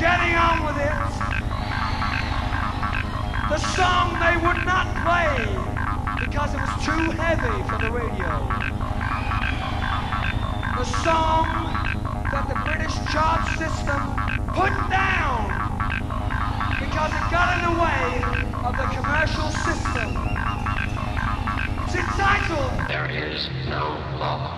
getting on with it. The song they would not play because it was too heavy for the radio. The song that the British chart system put down because it got in the way of the commercial system. It's entitled There is no law.